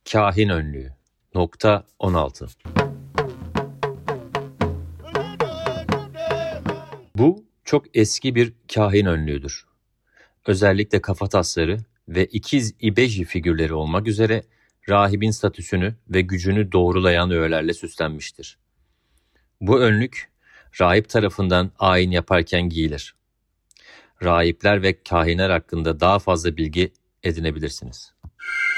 Kahin önlüğü. Nokta 16. Bu çok eski bir kahin önlüğüdür. Özellikle kafatasları ve ikiz ibeji figürleri olmak üzere rahibin statüsünü ve gücünü doğrulayan öğelerle süslenmiştir. Bu önlük rahip tarafından ayin yaparken giyilir. Rahipler ve kahinler hakkında daha fazla bilgi edinebilirsiniz.